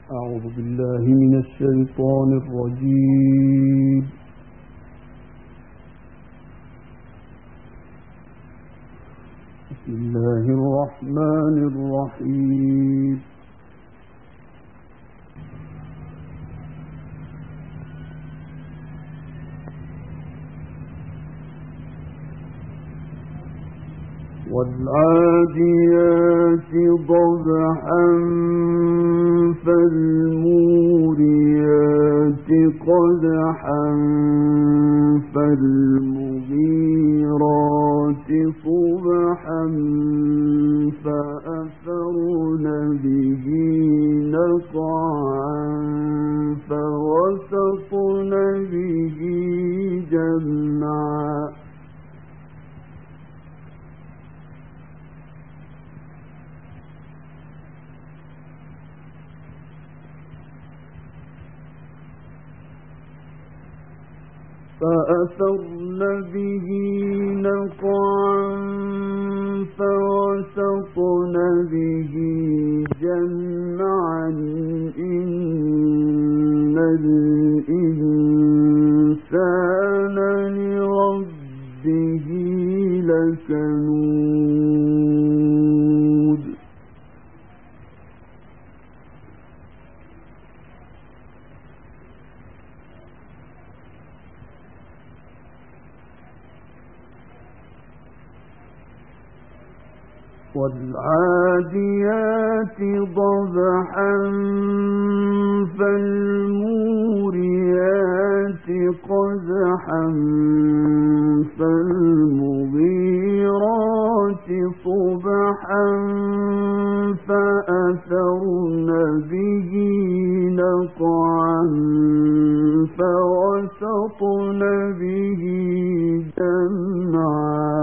أعوذ بالله من الشيطان الرجيم. بسم الله الرحمن الرحيم. والعاديات ضبحا فالموريات قدحا فالمغيرات صبحا فأثرن به نقعا فوسطن به جمعا فأثرن به نقعا فوسطن به جمعا إن الإنسان لربه لكنود والعاديات ضبحا فالموريات قدحا فالمغيرات صبحا فأثرن به نقعا فوسطن به جمعا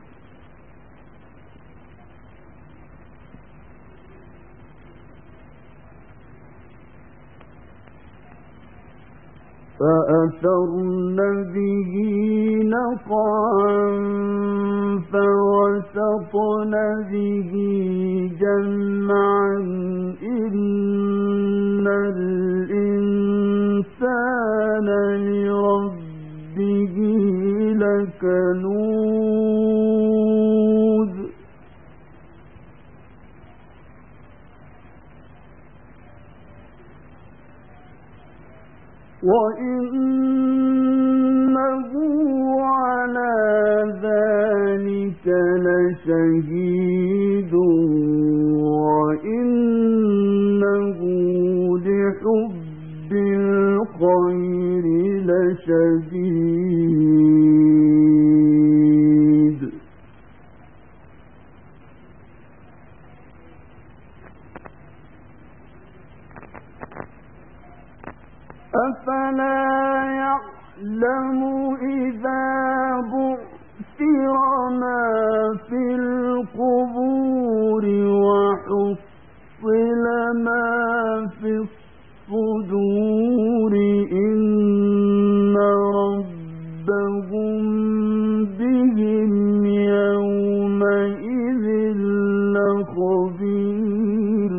فأثرن به نقعا فوسطن به جمعا إن الإنسان لربه لكنود وإنه على ذلك لشهيد وإنه لحب الخير لشديد أفلا يعلم إذا بعثر ما في القبور وحصل ما في الصدور إن ربهم بهم يومئذ لخبير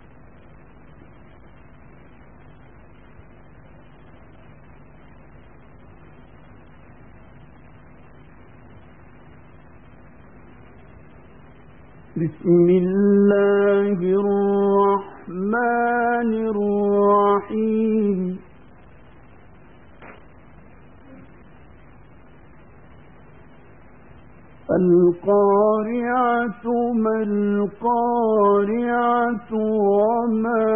بسم الله الرحمن الرحيم القارعة ما القارعة وما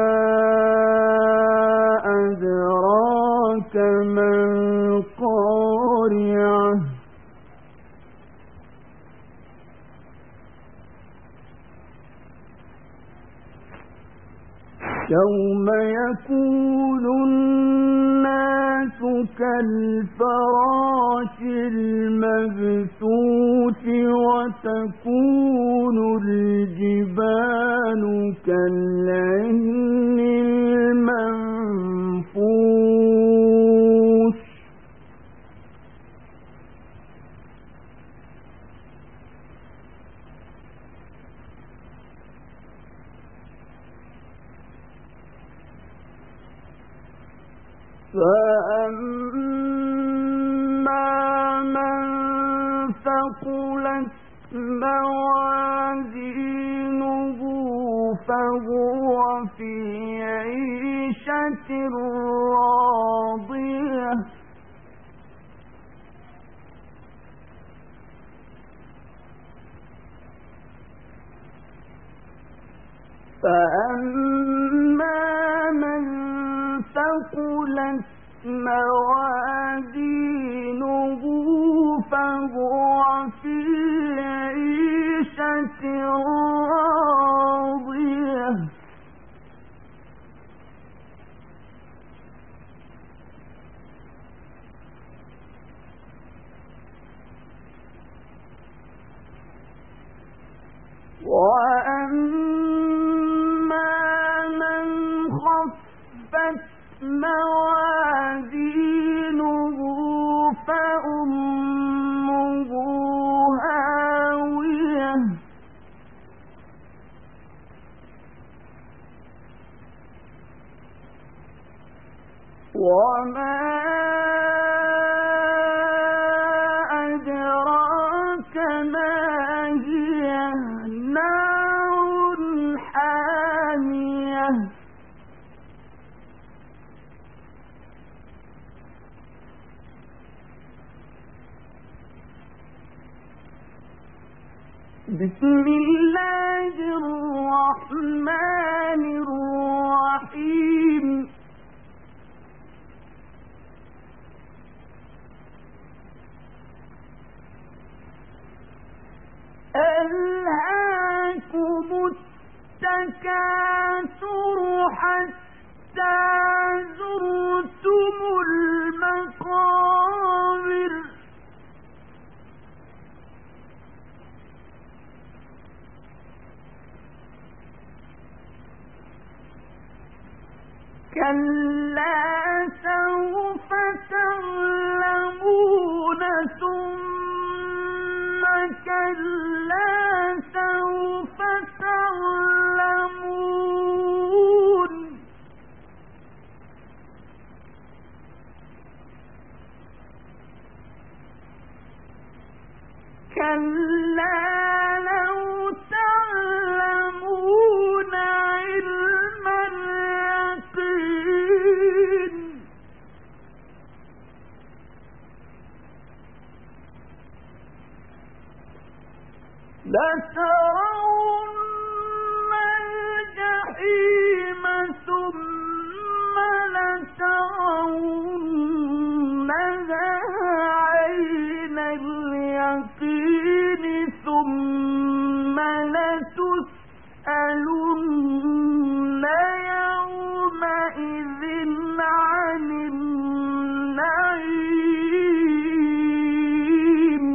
أدراك ما القارعة يوم يكون الناس كالفراش المبثوث وتكون الجبال كالعهن المنفوش فأما من ثقلت موازينه فهو في عيشة راضية فأما من ثقلت موازينه فهو في عيشة راضية وأما من خفت موازينه فأمه هاوية وما أدراك ما هي نار حامية بسم الله الرحمن الرحيم ألهاكم التكاثر حتى زرتم المقابر كلا سوف تعلمون ثم كلا سوف تعلمون كلا لو تعلمون علم اليقين لترون الجحيم ثم لترونها عين اليقين ثم لتسألن يومئذ عن النعيم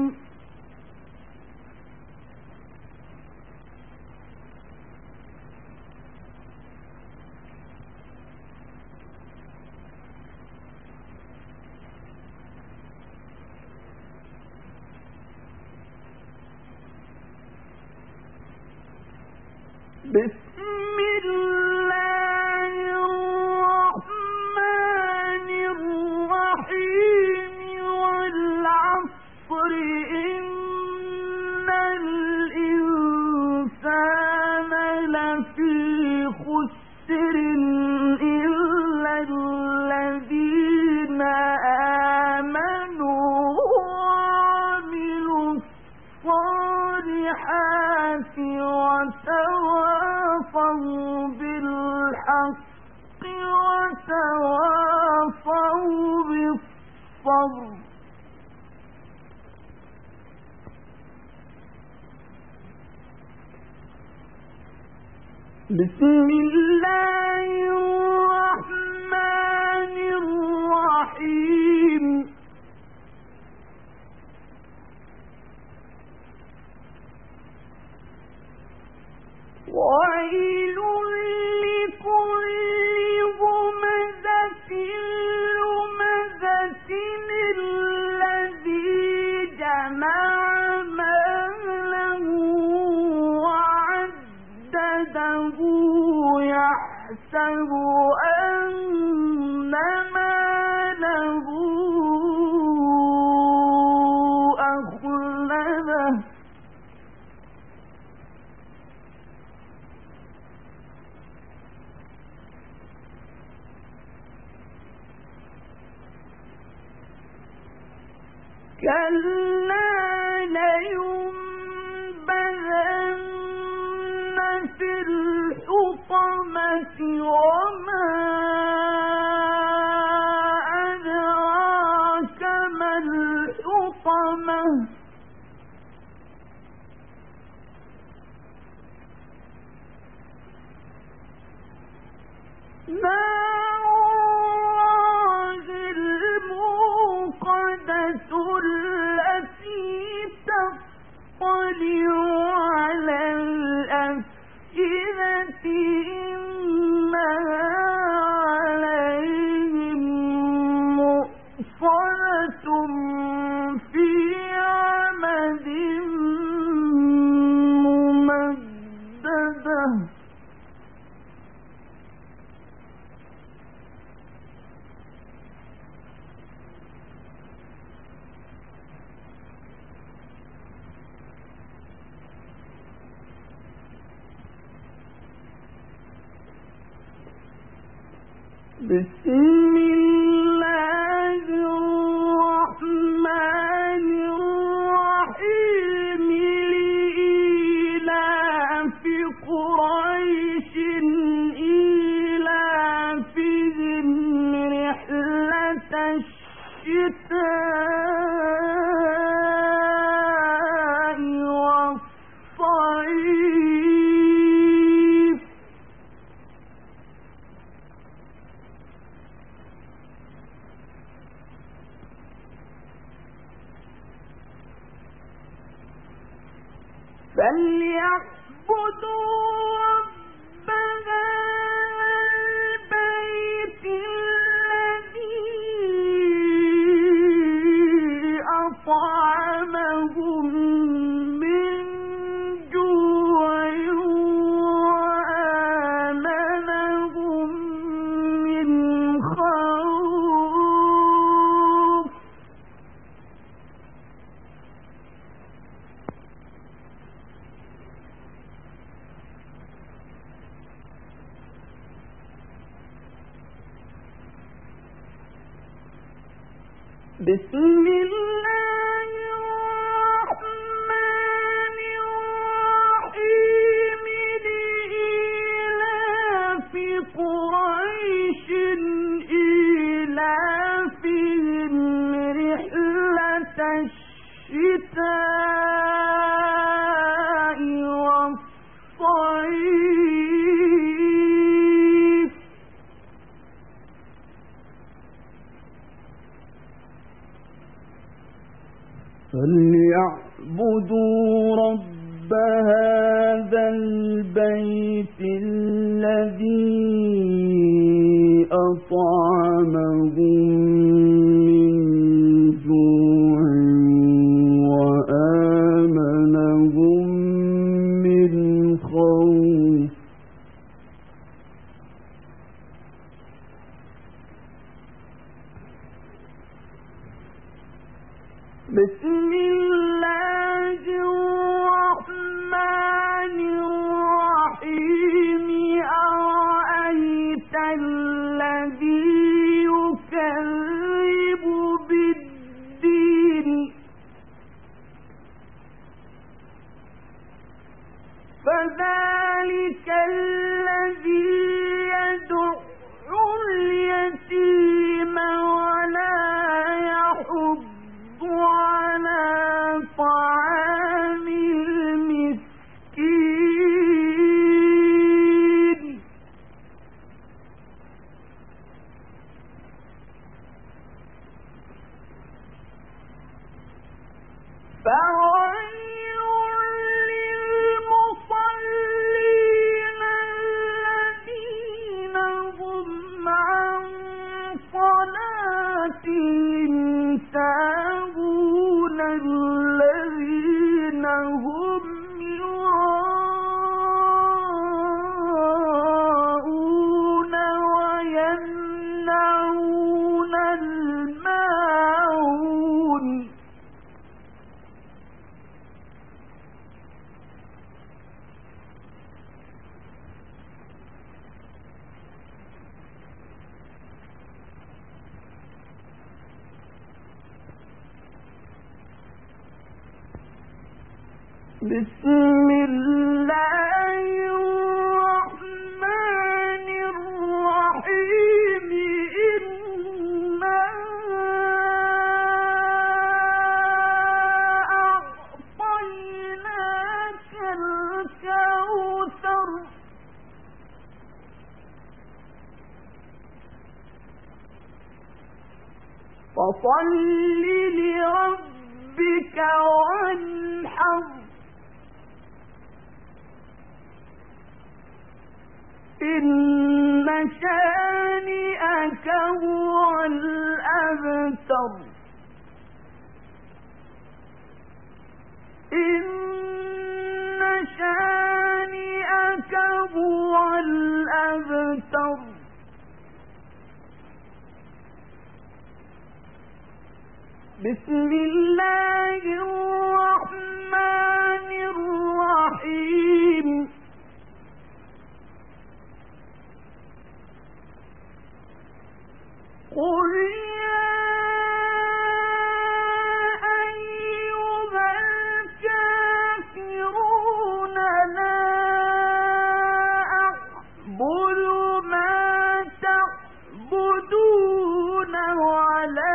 بسم الله الرحمن الرحيم والعصر إن الإنسان لفي خسر إلا الذين آمنوا وعملوا الصالحات وتواصوا بالحق وتواصوا بالصبر بسم الله الرحمن الرحيم ويل لكل همزة لمزة الذي جمع مالا وعدده يحسب أن ماله كلا لينبذن في الحطمة وما أدراك ما الحطمة نار الله الموقدة التي تطلع على الأفئدة إنها عليهم مؤصدة في عمد ممددة بسم الله الرحمن الرحيم لإيلاف قريش إيلافهم رحلة الشتاء والصيف فليعبدوا رب هذا البيت الذي أطعمهم من جوع وآمنهم من خوف بسم الله الرحمن الرحيم لإيلاف قريش إيلافهم رحلة الشتاء والصيف فليعبدوا رب هذا البيت الذي أطعمهم من جوع وآمنهم من خوف بسم الله الرحمن الرحيم أرأيت الذي يكذب بالدين فذلك الذي يدع اليتيم ولا يحض على طعام المسكين فويل للمصلين بسم الله الرحمن الرحيم إنا أعطيناك الكوثر فصل لربك وانحر إن شانئك هو الأبتر إن شانئك هو الأبتر بسم الله الرحمن الرحيم قل يا أيها الكافرون لا أعبد ما تعبدون ولا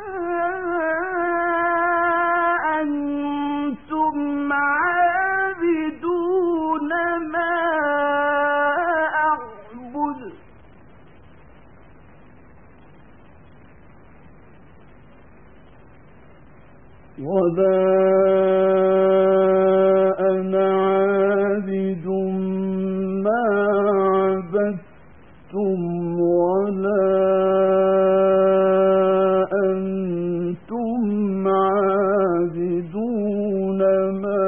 أنتم عابدون ما أعبد ولا أنا عابد ما عبدتم ولا أنتم عابدون ما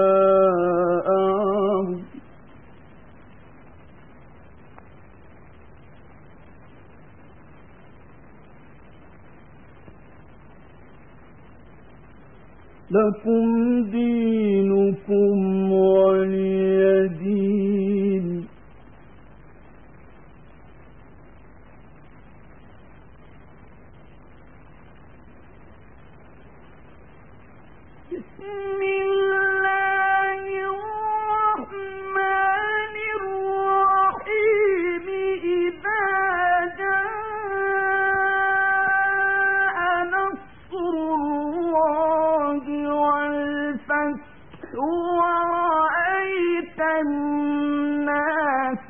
أعبد لكم دينكم ولي دين بسم الله الرحمن الرحيم إذا جاء نصر الله والفتح ورأيت الناس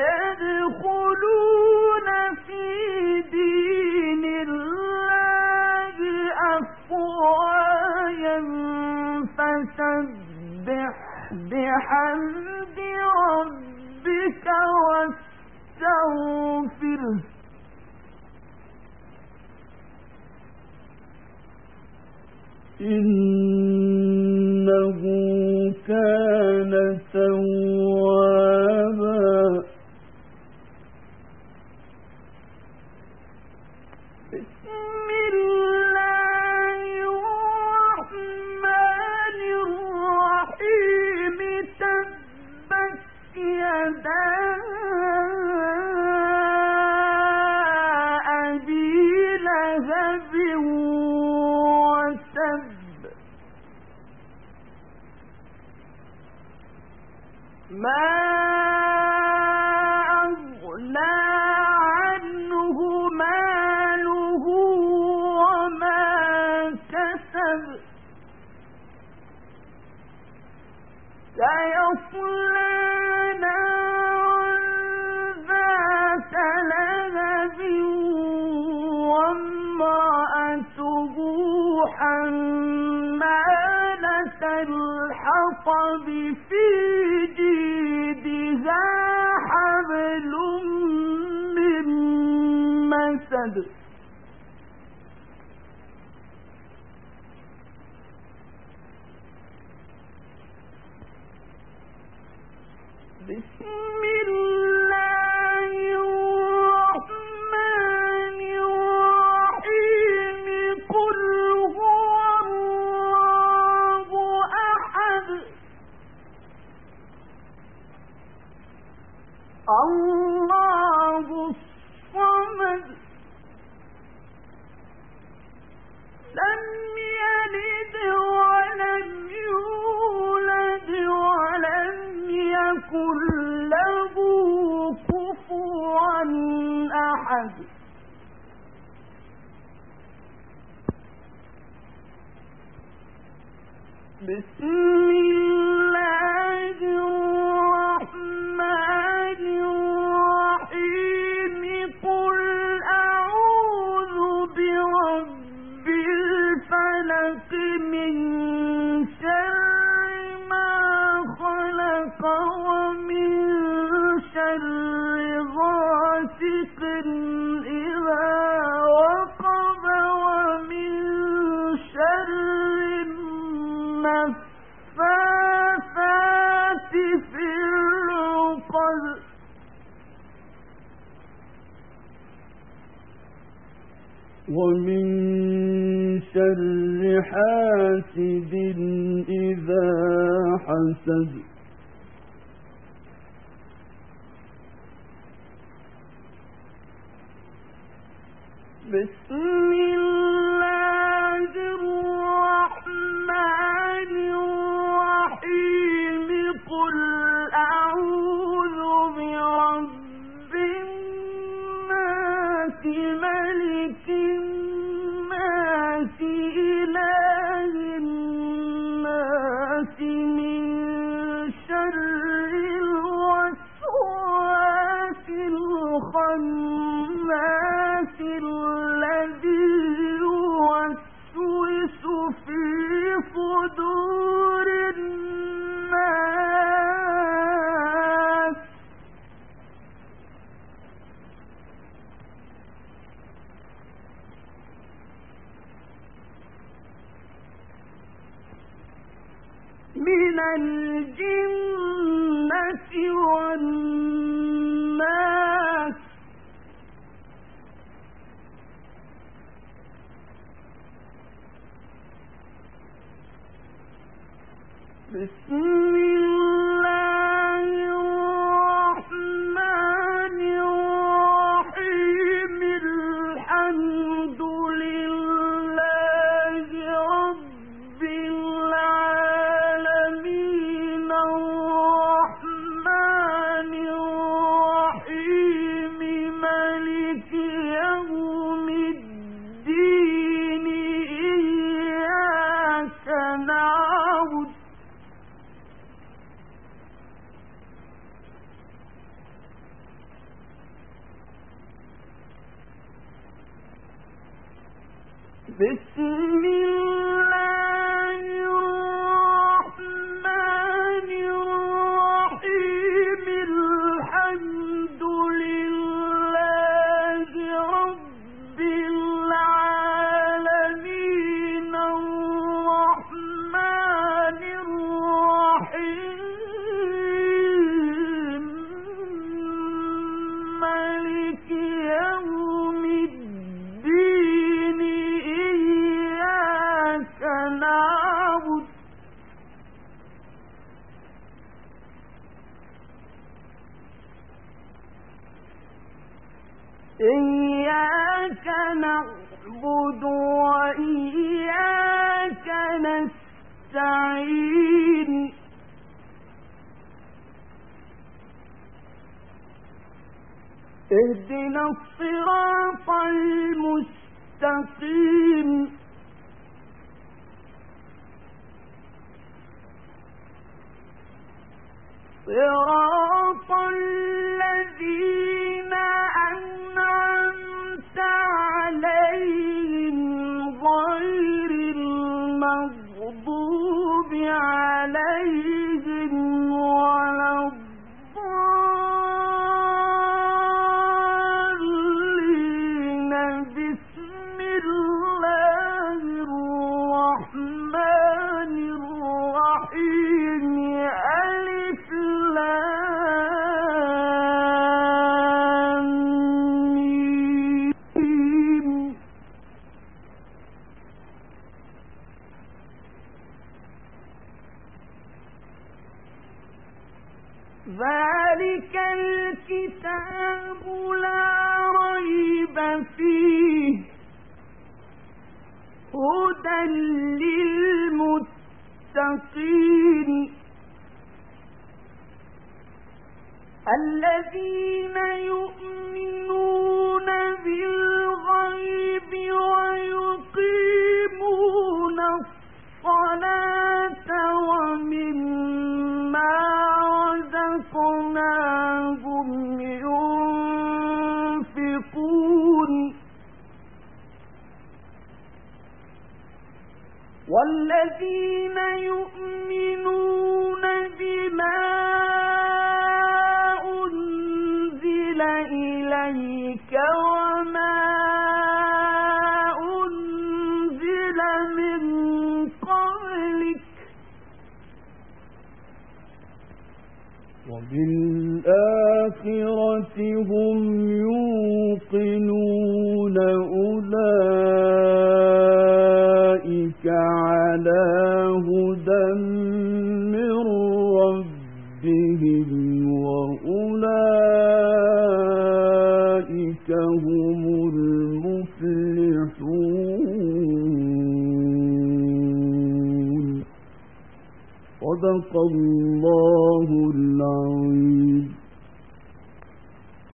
يدخلون في دين الله أفواجا فسبح بحمد ربك واستغفره إنه كان توابا بسم الله الرحمن الرحيم تبت يدا أبي لهب وتب ما أغنى عنه ماله وما كسب سيصلى نارا ذات لهب وامرأته حمالة الحطب في جيدها حبل من مسد بسم الله الرحمن الرحيم قل هو الله أحد الله الصمد لم يلد ولم يولد بسم الله الرحمن الرحيم قل أعوذ برب الفلق من شر ما خلق ومن شر غاسق إذا وقب ومن شر النفاثات في العقد ومن شر حاسد إذا حسد بسم الله الرحمن الرحيم قل أعوذ برب الناس ملك الناس إله الناس من شر الوسواس الخناس الذي يوسوس في صدور الناس من الجنة والناس بسم الله الرحمن الرحيم الحمد لله رب العالمين الرحمن الرحيم مالك يوم الدين إياك نعبد بسم الله الرحمن الرحيم الحمد لله رب العالمين الرحمن الرحيم مالك يوم الدين إياك نعبد وإياك نستعين اهدنا الصراط المستقيم صراط الذين أنعمت عليهم غير المغضوب عليهم ولا الضالين بسم الله الرحمن الرحيم ألف لام ميم ذلك الكتاب لا ريب فيه هدى للمتقين الذين يؤمنون بالغيب ويقيمون الصلاة وبالآخرة هم يوقنون أولئك على هدى من ربهم وأولئك هم المفلحون. صدق الله العظيم.